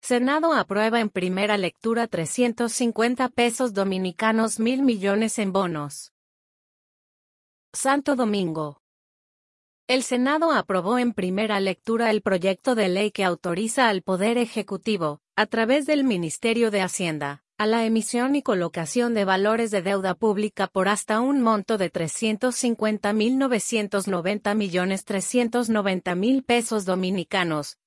Senado aprueba en primera lectura 350 pesos dominicanos 1.000 millones en bonos. Santo Domingo. El Senado aprobó en primera lectura el proyecto de ley que autoriza al Poder Ejecutivo, a través del Ministerio de Hacienda, a la emisión y colocación de valores de deuda pública por hasta un monto de 350.990.390.000 pesos dominicanos,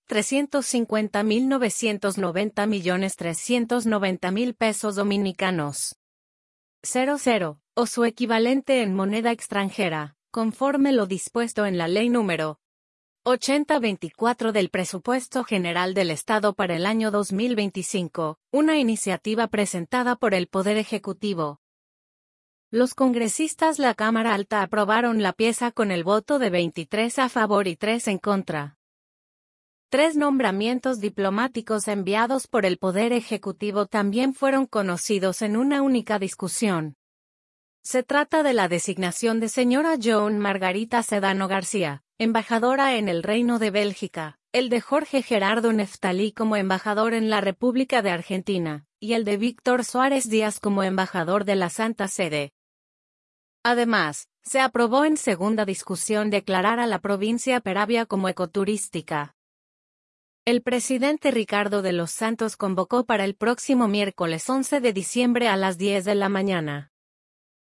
350.990.390.000 pesos dominicanos. 00, o su equivalente en moneda extranjera, conforme lo dispuesto en la Ley número 8024 del Presupuesto General del Estado para el año 2025, una iniciativa presentada por el Poder Ejecutivo. Los congresistas de la Cámara Alta aprobaron la pieza con el voto de 23 a favor y 3 en contra. 3 nombramientos diplomáticos enviados por el Poder Ejecutivo también fueron conocidos en una única discusión. Se trata de la designación de señora Joan Margarita Sedano García, embajadora en el Reino de Bélgica, el de Jorge Gerardo Neftalí como embajador en la República de Argentina, y el de Víctor Suárez Díaz como embajador de la Santa Sede. Además, se aprobó en segunda discusión declarar a la provincia Peravia como ecoturística. El presidente Ricardo de los Santos convocó para el próximo miércoles 11 de diciembre a las 10 de la mañana.